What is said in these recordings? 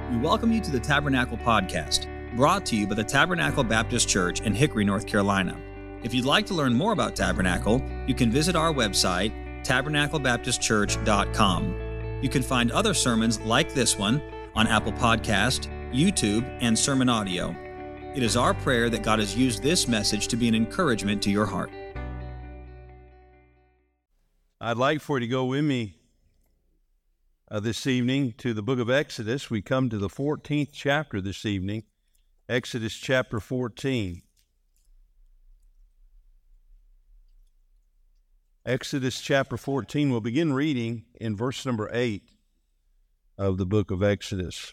We welcome you to the Tabernacle Podcast, brought to you by the Tabernacle Baptist Church in Hickory, North Carolina. If you'd like to learn more about Tabernacle, you can visit our website, tabernaclebaptistchurch.com. You can find other sermons like this one on Apple Podcast, YouTube, and Sermon Audio. It is our prayer that God has used this message to be an encouragement to your heart. I'd like for you to go with me this evening to the book of Exodus. We come to the 14th chapter this evening, Exodus chapter 14. Exodus chapter 14, we'll begin reading in verse number 8 of the book of Exodus.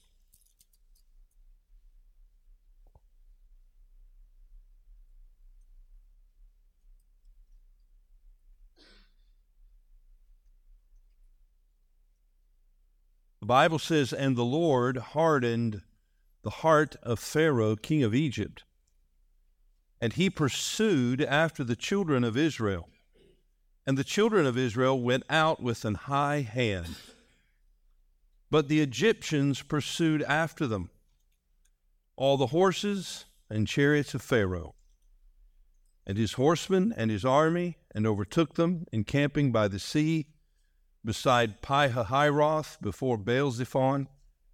The Bible says, "And the Lord hardened the heart of Pharaoh, king of Egypt, and he pursued after the children of Israel. And the children of Israel went out with an high hand. But the Egyptians pursued after them, all the horses and chariots of Pharaoh, and his horsemen and his army, and overtook them, encamping by the sea, beside Pi-hahiroth, before Baal-zephon.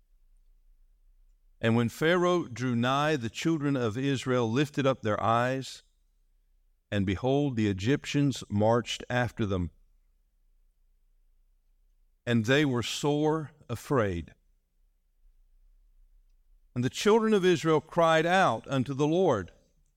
And when Pharaoh drew nigh, the children of Israel lifted up their eyes, and behold, the Egyptians marched after them. And they were sore afraid. And the children of Israel cried out unto the Lord.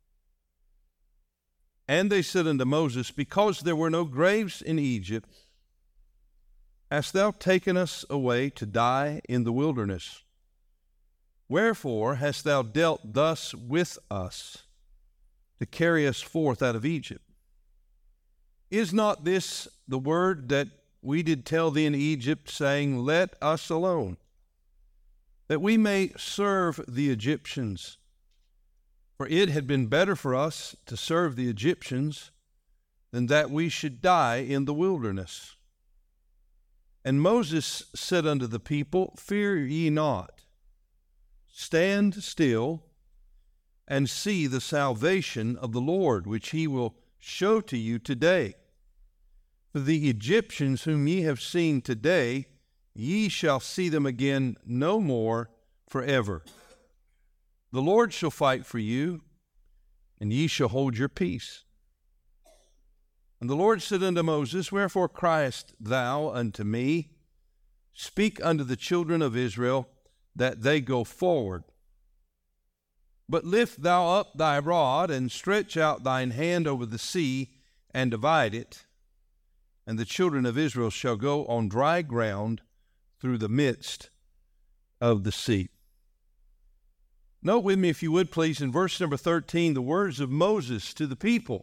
And they said unto Moses, Because there were no graves in Egypt, hast thou taken us away to die in the wilderness? Wherefore hast thou dealt thus with us, to carry us forth out of Egypt? Is not this the word that we did tell thee in Egypt, saying, Let us alone, that we may serve the Egyptians? For it had been better for us to serve the Egyptians than that we should die in the wilderness. And Moses said unto the people, Fear ye not, stand still, and see the salvation of the Lord, which he will show to you today. For the Egyptians whom ye have seen today, ye shall see them again no more forever. The Lord shall fight for you, and ye shall hold your peace. And the Lord said unto Moses, Wherefore criest thou unto me? Speak unto the children of Israel, that they go forward. But lift thou up thy rod, and stretch out thine hand over the sea, and divide it. And the children of Israel shall go on dry ground through the midst of the sea." Note with me, if you would please, in verse number 13, the words of Moses to the people.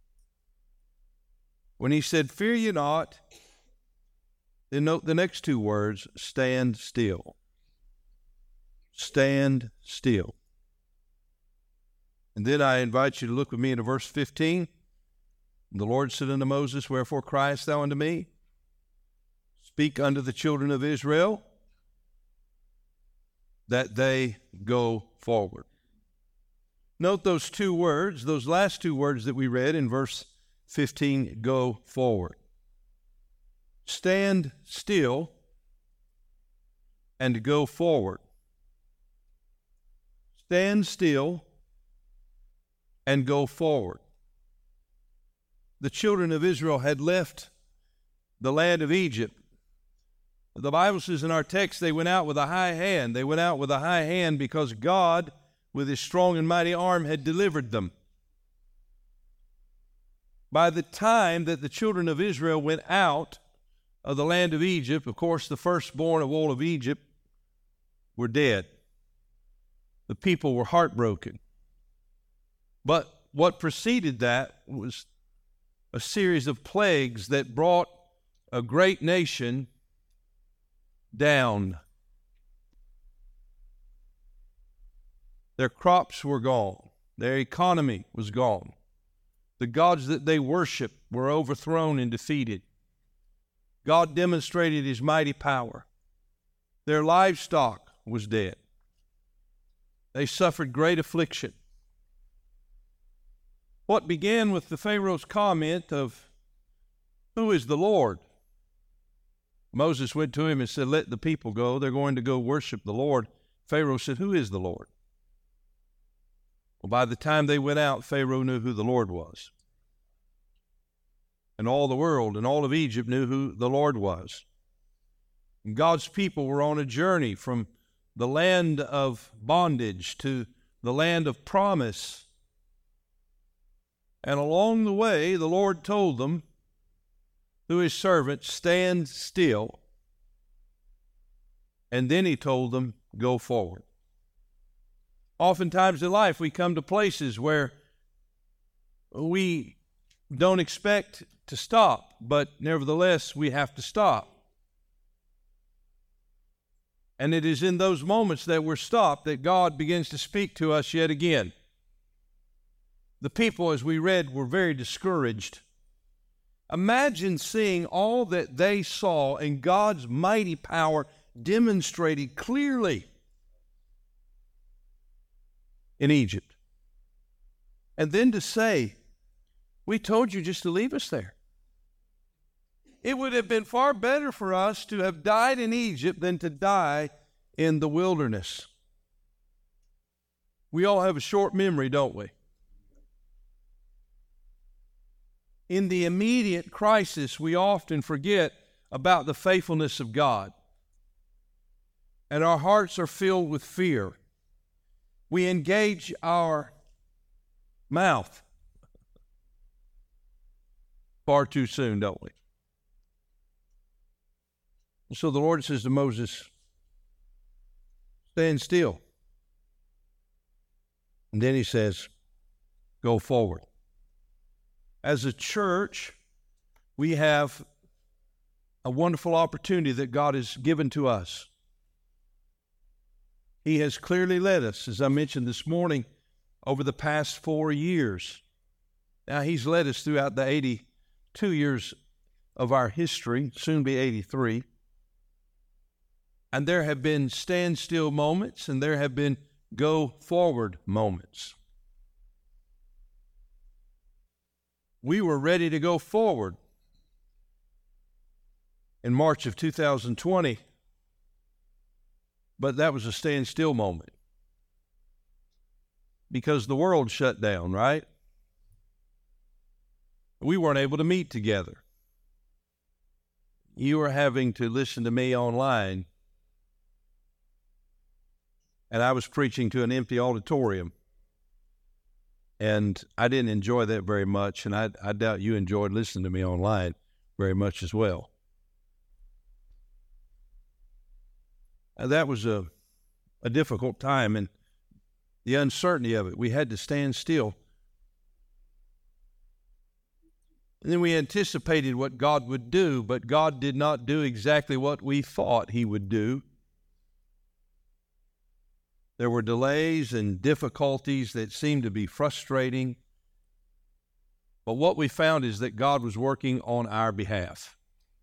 When he said, Fear ye not, then note the next two words, stand still. Stand still. And then I invite you to look with me into verse 15. The Lord said unto Moses, Wherefore criest thou unto me? Speak unto the children of Israel, that they go forward. Note those two words, those last two words that we read in verse 15, go forward. Stand still and go forward. Stand still and go forward. The children of Israel had left the land of Egypt. The Bible says in our text they went out with a high hand. They went out with a high hand because God, with his strong and mighty arm, had delivered them. By the time that the children of Israel went out of the land of Egypt, of course, the firstborn of all of Egypt were dead. The people were heartbroken. But what preceded that was a series of plagues that brought a great nation down. Their crops were gone. Their economy was gone. The gods that they worshiped were overthrown and defeated. God demonstrated his mighty power. Their livestock was dead. They suffered great affliction. What began with the Pharaoh's comment of, "Who is the Lord?" Moses went to him and said, "Let the people go. They're going to go worship the Lord." Pharaoh said, "Who is the Lord?" Well, by the time they went out, Pharaoh knew who the Lord was. And all the world and all of Egypt knew who the Lord was. And God's people were on a journey from the land of bondage to the land of promise. And along the way, the Lord told them through his servant, "Stand still." And then he told them, "Go forward." Oftentimes in life, we come to places where we don't expect to stop, but nevertheless, we have to stop. And it is in those moments that we're stopped that God begins to speak to us yet again. The people, as we read, were very discouraged. Imagine seeing all that they saw and God's mighty power demonstrated clearly in Egypt. And then to say, "We told you just to leave us there." It would have been far better for us to have died in Egypt than to die in the wilderness. We all have a short memory, don't we? In the immediate crisis, we often forget about the faithfulness of God, and our hearts are filled with fear. We engage our mouth far too soon, don't we? So the Lord says to Moses, "Stand still." And then he says, "Go forward." As a church, we have a wonderful opportunity that God has given to us. He has clearly led us, as I mentioned this morning, over the past 4 years. Now, he's led us throughout the 82 years of our history, soon be 83. And there have been standstill moments, and there have been go forward moments. We were ready to go forward in March of 2020, but that was a standstill moment because the world shut down, right? We weren't able to meet together. You were having to listen to me online, and I was preaching to an empty auditorium. And I didn't enjoy that very much, and I doubt you enjoyed listening to me online very much as well. And that was a difficult time, and the uncertainty of it. We had to stand still. And then we anticipated what God would do, but God did not do exactly what we thought he would do. There were delays and difficulties that seemed to be frustrating. But what we found is that God was working on our behalf.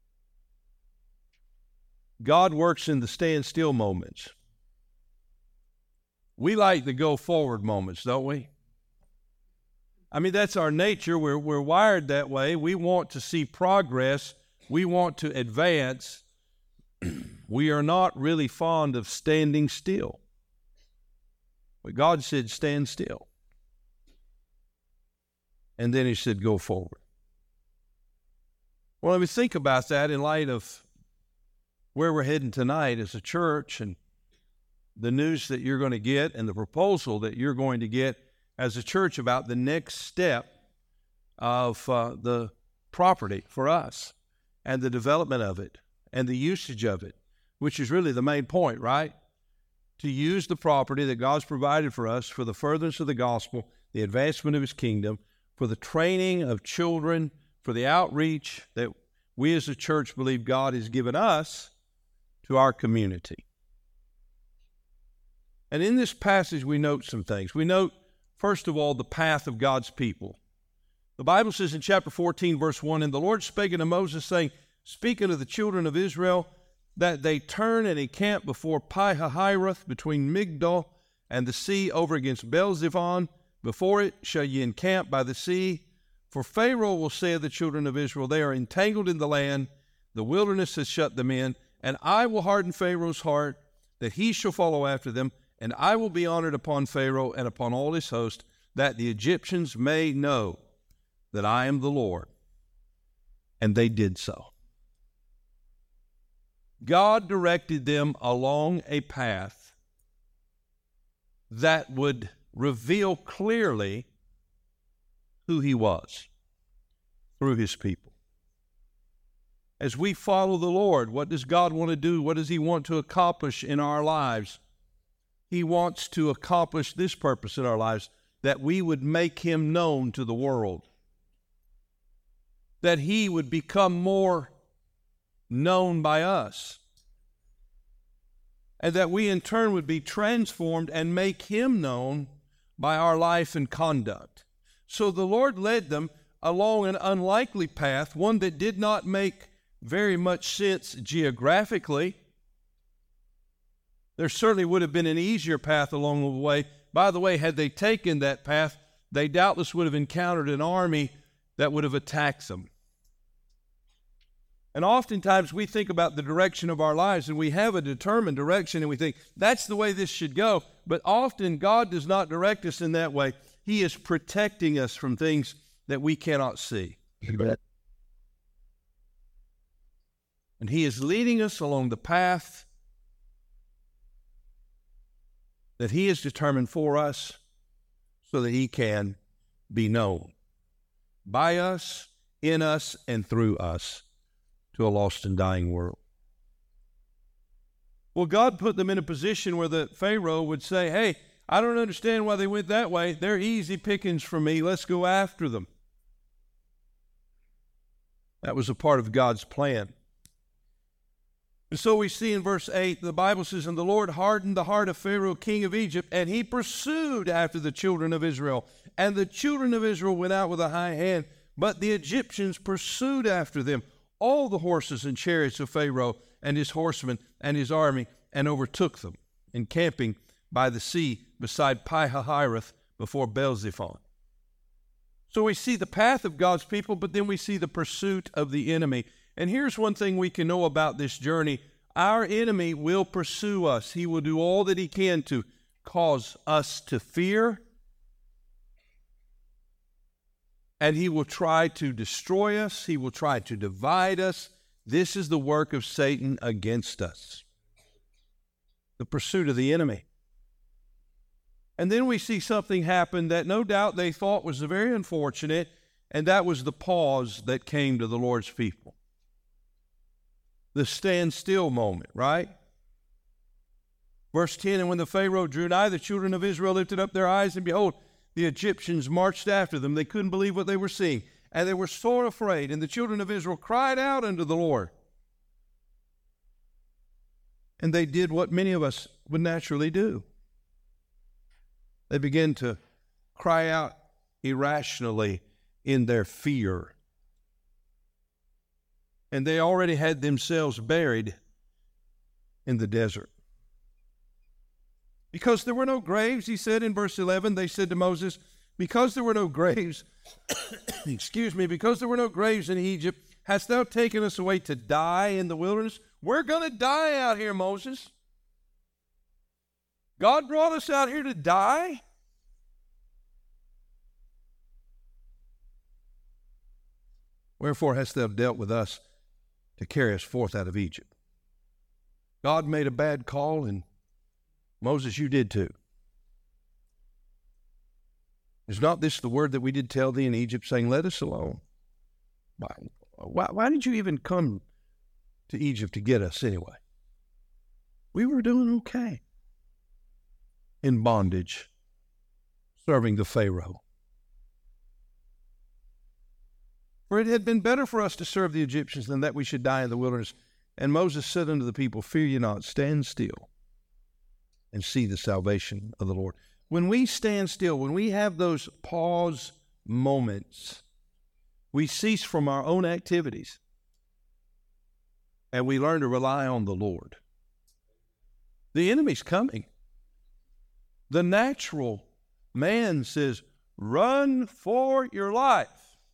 God works in the standstill moments. We like the go forward moments, don't we? I mean, that's our nature. We're wired that way. We want to see progress. We want to advance. We are not really fond of standing still. But God said, "Stand still." And then he said, "Go forward." Well, let me think about that in light of where we're heading tonight as a church and the news that you're going to get and the proposal that you're going to get as a church about the next step of the property for us and the development of it and the usage of it, which is really the main point, right? To use the property that God's provided for us for the furtherance of the gospel, the advancement of his kingdom, for the training of children, for the outreach that we as a church believe God has given us to our community. And in this passage, we note some things. We note, first of all, the path of God's people. The Bible says in chapter 14, verse 1, "And the Lord spake unto Moses, saying, Speak unto the children of Israel, that they turn and encamp before Pi-hahiroth, between Migdol and the sea over against Baal-zephon. Before it shall ye encamp by the sea. For Pharaoh will say of the children of Israel, they are entangled in the land, the wilderness has shut them in, and I will harden Pharaoh's heart, that he shall follow after them, and I will be honored upon Pharaoh and upon all his host, that the Egyptians may know that I am the Lord. And they did so. God directed them along a path that would reveal clearly who he was through his people. As we follow the Lord, what does God want to do? What does he want to accomplish in our lives? He wants to accomplish this purpose in our lives, that we would make him known to the world, that he would become more known by us, and that we in turn would be transformed and make him known by our life and conduct. So the Lord led them along an unlikely path, one that did not make very much sense geographically. There certainly would have been an easier path along the way. By the way, had they taken that path, they doubtless would have encountered an army that would have attacked them. And oftentimes we think about the direction of our lives, and we have a determined direction, and we think, that's the way this should go. But often God does not direct us in that way. He is protecting us from things that we cannot see. And he is leading us along the path that he has determined for us so that he can be known by us, in us, and through us to a lost and dying world. Well, God put them in a position where the Pharaoh would say, hey, I don't understand why they went that way. They're easy pickings for me. Let's go after them. That was a part of God's plan. And so we see in verse 8, the Bible says, and the Lord hardened the heart of Pharaoh, king of Egypt, and he pursued after the children of Israel. And the children of Israel went out with a high hand, but the Egyptians pursued after them, all the horses and chariots of Pharaoh and his horsemen and his army, and overtook them, encamping by the sea beside Pi-hahiroth before Baal-zephon. So we see the path of God's people, but then we see the pursuit of the enemy. And here's one thing we can know about this journey. Our enemy will pursue us. He will do all that he can to cause us to fear, and he will try to destroy us. He will try to divide us. This is the work of Satan against us, the pursuit of the enemy. And then we see something happen that no doubt they thought was very unfortunate, and that was the pause that came to the Lord's people. The standstill moment, right? Verse 10, and when the Pharaoh drew nigh, the children of Israel lifted up their eyes, and behold, the Egyptians marched after them. They couldn't believe what they were seeing, and they were sore afraid. And the children of Israel cried out unto the Lord. And they did what many of us would naturally do. They began to cry out irrationally in their fear. And they already had themselves buried in the desert. Because there were no graves, he said in verse 11, they said to Moses, because there were no graves, because there were no graves in Egypt, hast thou taken us away to die in the wilderness? We're going to die out here, Moses. God brought us out here to die? Wherefore hast thou dealt with us to carry us forth out of Egypt? God made a bad call, and Moses, you did too. Is not this the word that we did tell thee in Egypt, saying, let us alone? Why did you even come to Egypt to get us anyway? We were doing okay in bondage, serving the Pharaoh. For it had been better for us to serve the Egyptians than that we should die in the wilderness. And Moses said unto the people, fear ye not, stand still and see the salvation of the Lord. When we stand still, when we have those pause moments, we cease from our own activities and we learn to rely on the Lord. The enemy's coming. The natural man says, run for your life.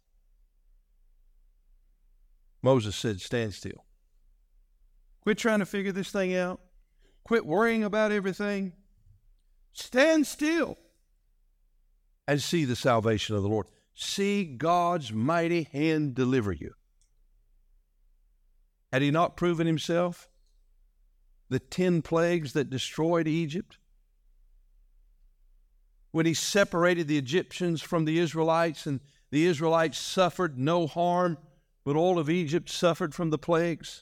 Moses said, stand still. Quit trying to figure this thing out. Quit worrying about everything. Stand still and see the salvation of the Lord. See God's mighty hand deliver you. Had he not proven himself? The 10 plagues that destroyed Egypt? When he separated the Egyptians from the Israelites, and the Israelites suffered no harm, but all of Egypt suffered from the plagues.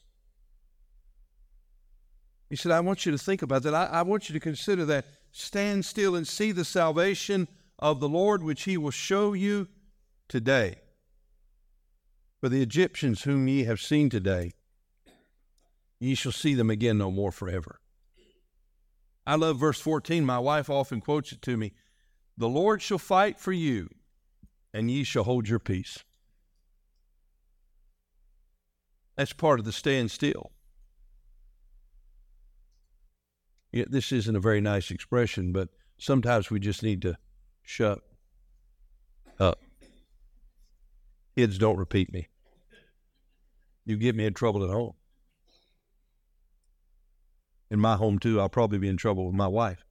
He said, I want you to think about that. I want you to consider that. Stand still and see the salvation of the Lord, which he will show you today. For the Egyptians whom ye have seen today, ye shall see them again no more forever. I love verse 14. My wife often quotes it to me. The Lord shall fight for you, and ye shall hold your peace. That's part of the stand still. Yeah, this isn't a very nice expression, but sometimes we just need to shut up. Kids, don't repeat me. You get me in trouble at home. In my home, too, I'll probably be in trouble with my wife.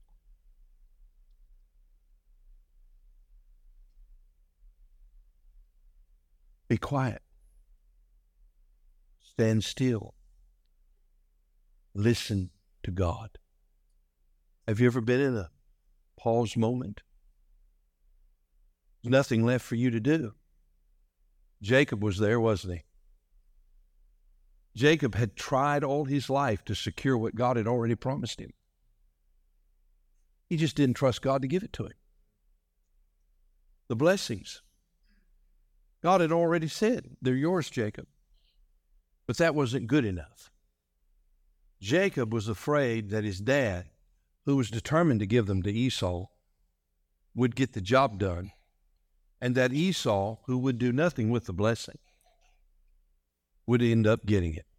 Be quiet. Stand still. Listen to God. Have you ever been in a pause moment? There's nothing left for you to do. Jacob was there, wasn't he? Jacob had tried all his life to secure what God had already promised him. He just didn't trust God to give it to him. The blessings. God had already said, they're yours, Jacob. But that wasn't good enough. Jacob was afraid that his dad, who was determined to give them to Esau, would get the job done, and that Esau, who would do nothing with the blessing, would end up getting it.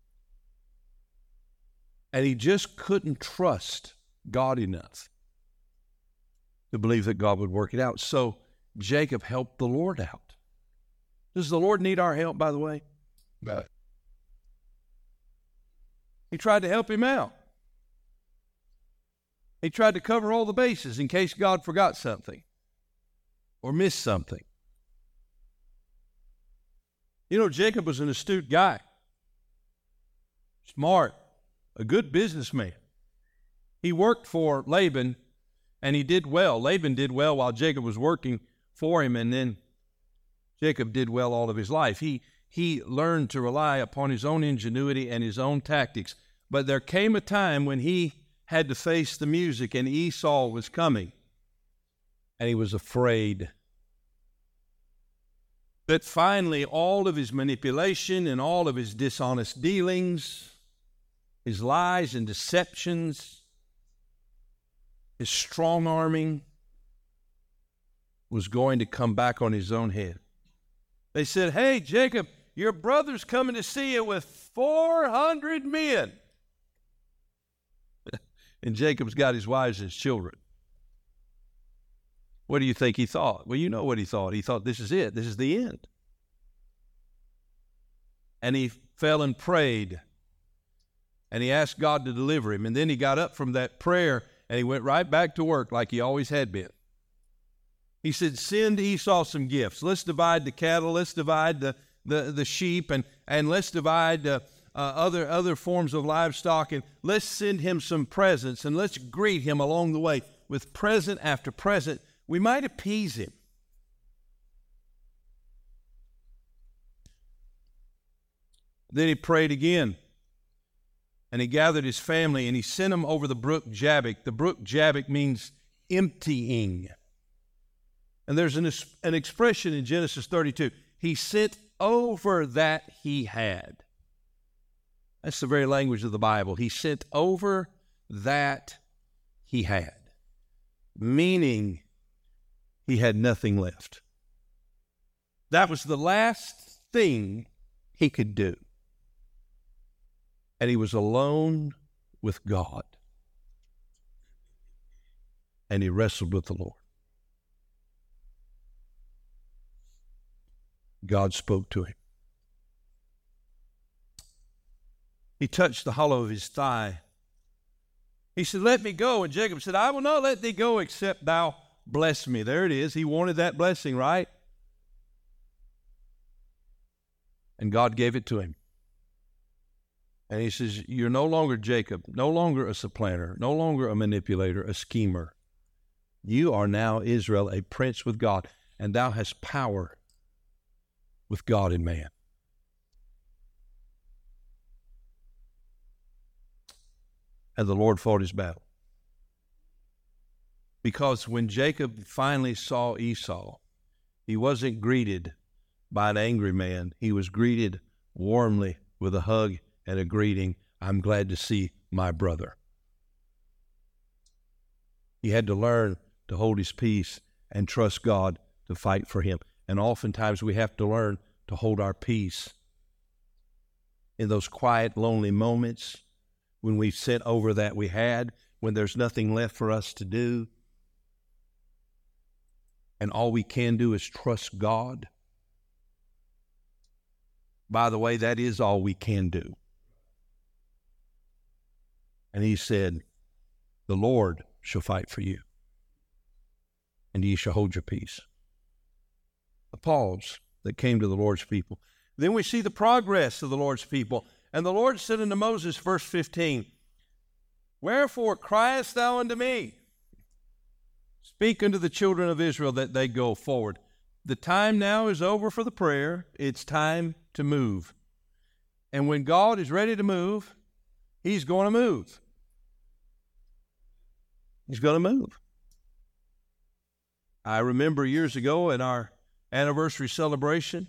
And he just couldn't trust God enough to believe that God would work it out. So Jacob helped the Lord out. Does the Lord need our help, by the way? No. He tried to help him out. He tried to cover all the bases in case God forgot something or missed something. You know, Jacob was an astute guy, smart, a good businessman. He worked for Laban, and he did well. Laban did well while Jacob was working for him, and then Jacob did well all of his life. He learned to rely upon his own ingenuity and his own tactics. But there came a time when he had to face the music, and Esau was coming, and he was afraid that finally all of his manipulation and all of his dishonest dealings, his lies and deceptions, his strong-arming was going to come back on his own head. They said, hey, Jacob, your brother's coming to see you with 400 men. And Jacob's got his wives and his children. What do you think he thought? Well, you know what he thought. He thought, this is it. This is the end. And he fell and prayed. And he asked God to deliver him. And then he got up from that prayer and he went right back to work like he always had been. He said, send Esau some gifts. Let's divide the cattle. Let's divide the sheep. And let's divide other forms of livestock. And let's send him some presents. And let's greet him along the way with present after present. We might appease him. Then he prayed again. And he gathered his family and he sent them over the brook Jabbok. The brook Jabbok means emptying. And there's an expression in Genesis 32. He sent over that he had. That's the very language of the Bible. He sent over that he had. Meaning he had nothing left. That was the last thing he could do. And he was alone with God. and he wrestled with the Lord. God spoke to him. He touched the hollow of his thigh. He said, "Let me go." And Jacob said, "I will not let thee go except thou bless me." There it is. He wanted that blessing, right? And God gave it to him. And he says, "You're no longer Jacob, no longer a supplanter, no longer a manipulator, a schemer. You are now Israel, a prince with God, and thou hast power with God and man." And the Lord fought his battle. Because when Jacob finally saw Esau, he wasn't greeted by an angry man. He was greeted warmly with a hug and a greeting. "I'm glad to see my brother." He had to learn to hold his peace and trust God to fight for him. And oftentimes we have to learn to hold our peace in those quiet, lonely moments when we've sent over that we had, when there's nothing left for us to do, and all we can do is trust God. By the way, that is all we can do. And he said, "The Lord shall fight for you, and ye shall hold your peace." A pause that came to the Lord's people. Then we see the progress of the Lord's people. And the Lord said unto Moses, verse 15, "Wherefore criest thou unto me? Speak unto the children of Israel that they go forward." The time now is over for the prayer. It's time to move. And when God is ready to move, he's going to move. He's going to move. I remember years ago in our anniversary celebration,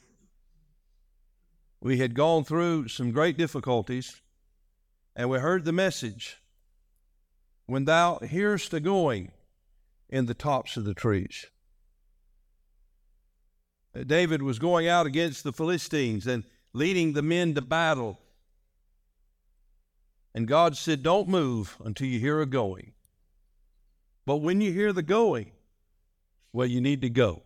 we had gone through some great difficulties, and we heard the message, "When thou hearest a going in the tops of the trees." David was going out against the Philistines and leading the men to battle. And God said, "Don't move until you hear a going. But when you hear the going, well, you need to go."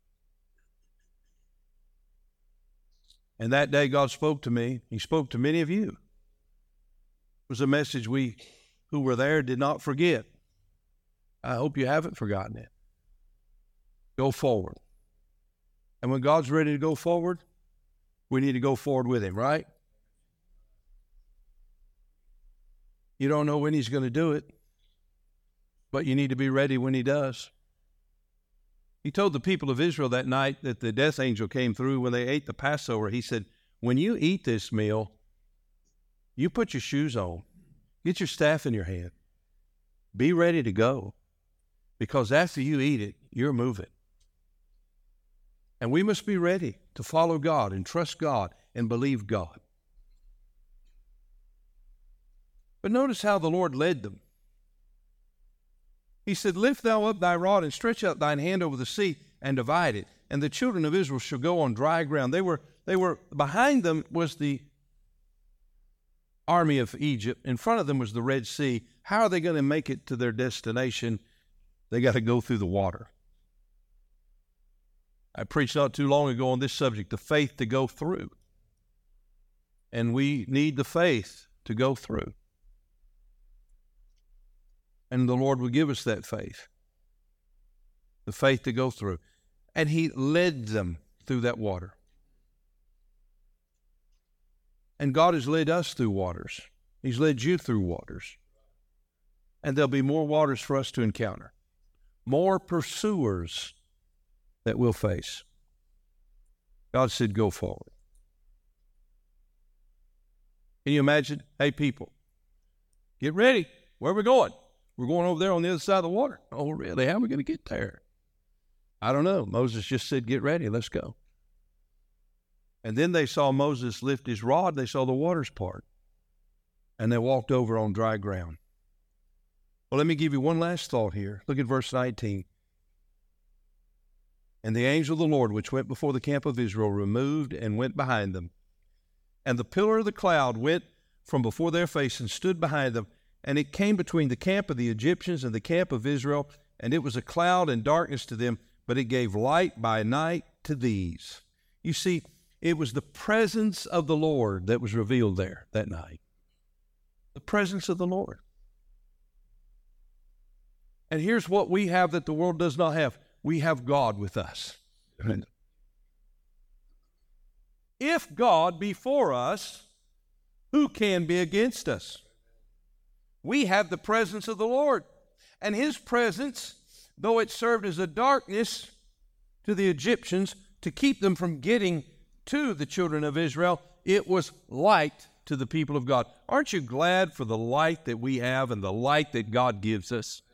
And that day God spoke to me. He spoke to many of you. It was a message we who were there did not forget. I hope you haven't forgotten it. Go forward. And when God's ready to go forward, we need to go forward with him, right? You don't know when he's going to do it, but you need to be ready when he does. He told the people of Israel that night that the death angel came through when they ate the Passover. He said, "When you eat this meal, you put your shoes on, get your staff in your hand, be ready to go, because after you eat it, you're moving." And we must be ready to follow God and trust God and believe God. But notice how the Lord led them. He said, "Lift thou up thy rod and stretch out thine hand over the sea and divide it, and the children of Israel shall go on dry ground." They were behind them was the army of Egypt. In front of them was the Red Sea. How are they going to make it to their destination? They got to go through the water. I preached not too long ago on this subject, the faith to go through. And we need the faith to go through. And the Lord will give us that faith, the faith to go through. And he led them through that water. And God has led us through waters. He's led you through waters. And there'll be more waters for us to encounter, more pursuers that we'll face. God said, "Go forward." Can you imagine? "Hey, people, get ready. Where are we going?" "We're going over there on the other side of the water." "Oh, really? How are we going to get there?" "I don't know." Moses just said, "Get ready. Let's go." And then they saw Moses lift his rod. They saw the waters part. And they walked over on dry ground. Well, let me give you one last thought here. Look at verse 19. "And the angel of the Lord, which went before the camp of Israel, removed and went behind them. And the pillar of the cloud went from before their face and stood behind them, And it came between the camp of the Egyptians and the camp of Israel, and it was a cloud and darkness to them, but it gave light by night to these. You see, it was the presence of the Lord that was revealed there that night. The presence of the Lord. And here's what we have that the world does not have. We have God with us. If God be for us, who can be against us? We have the presence of the Lord. And His presence, though it served as a darkness to the Egyptians to keep them from getting to the children of Israel, it was light to the people of God. Aren't you glad for the light that we have and the light that God gives us?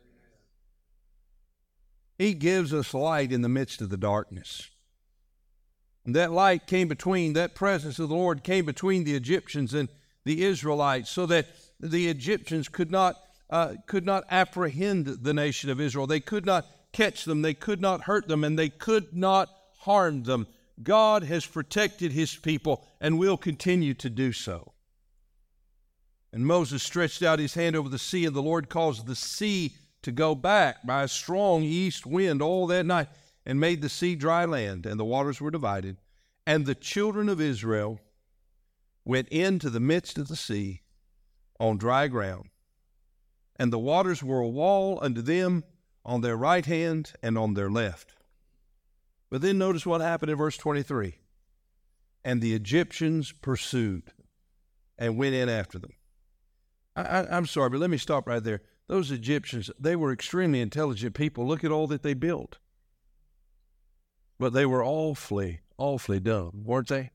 He gives us light in the midst of the darkness. And that light came between, that presence of the Lord came between the Egyptians and the Israelites, so that the Egyptians could not apprehend the nation of Israel. They could not catch them, they could not hurt them, and they could not harm them. God has protected His people and will continue to do so. And Moses stretched out his hand over the sea, and the Lord caused the sea to go back by a strong east wind all that night, and made the sea dry land, and the waters were divided. And the children of Israel went into the midst of the sea on dry ground, and the waters were a wall unto them on their right hand and on their left. But then notice what happened in verse 23. And the Egyptians pursued and went in after them. I'm sorry, but let me stop right there. Those Egyptians, they were extremely intelligent people. Look at all that they built. But they were awfully dumb, weren't they?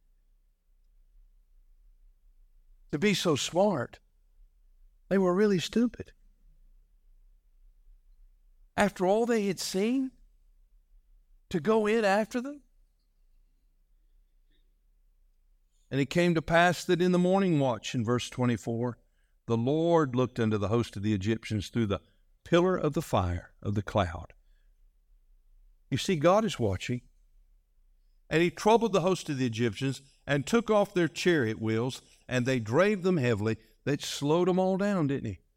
To be so smart, they were really stupid. After all they had seen, to go in after them? And it came to pass that in the morning watch, in verse 24, the Lord looked unto the host of the Egyptians through the pillar of the fire of the cloud. You see, God is watching. And He troubled the host of the Egyptians and took off their chariot wheels, and they drave them heavily. That slowed them all down, didn't He?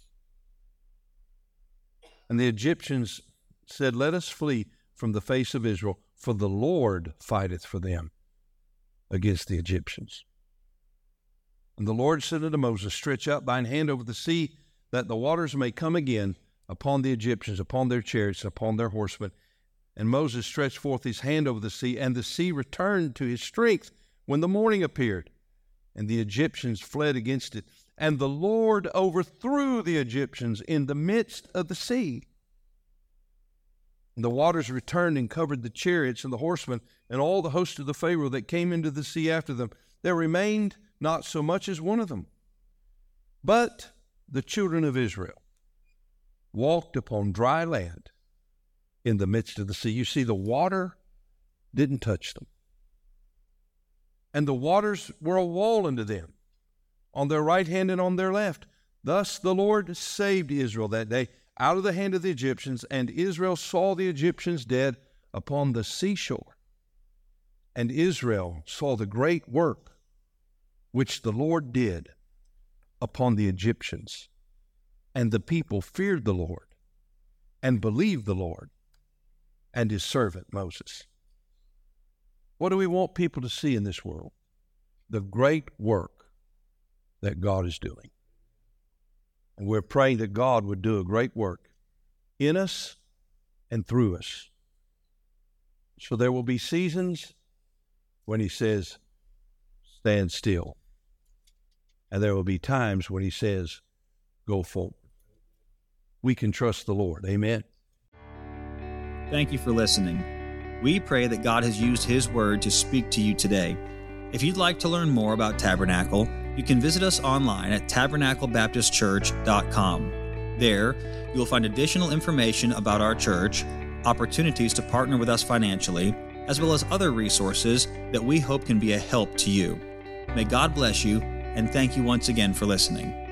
And the Egyptians said, let us flee from the face of Israel, for the Lord fighteth for them against the Egyptians. And the Lord said unto Moses, stretch out thine hand over the sea, that the waters may come again upon the Egyptians, upon their chariots, upon their horsemen. And Moses stretched forth his hand over the sea, and the sea returned to his strength when the morning appeared. And the Egyptians fled against it. And the Lord overthrew the Egyptians in the midst of the sea. And the waters returned and covered the chariots and the horsemen and all the host of the Pharaoh that came into the sea after them. There remained not so much as one of them. But the children of Israel walked upon dry land in the midst of the sea. You see, the water didn't touch them. And the waters were a wall unto them on their right hand and on their left. Thus the Lord saved Israel that day out of the hand of the Egyptians, and Israel saw the Egyptians dead upon the seashore. And Israel saw the great work which the Lord did upon the Egyptians. And the people feared the Lord and believed the Lord and His servant Moses. What do we want people to see in this world? The great work that God is doing. And we're praying that God would do a great work in us and through us. So there will be seasons when He says, stand still. And there will be times when He says, go forward. We can trust the Lord. Amen. Thank you for listening. We pray that God has used His Word to speak to you today. If you'd like to learn more about Tabernacle, you can visit us online at tabernaclebaptistchurch.com. There, you'll find additional information about our church, opportunities to partner with us financially, as well as other resources that we hope can be a help to you. May God bless you, and thank you once again for listening.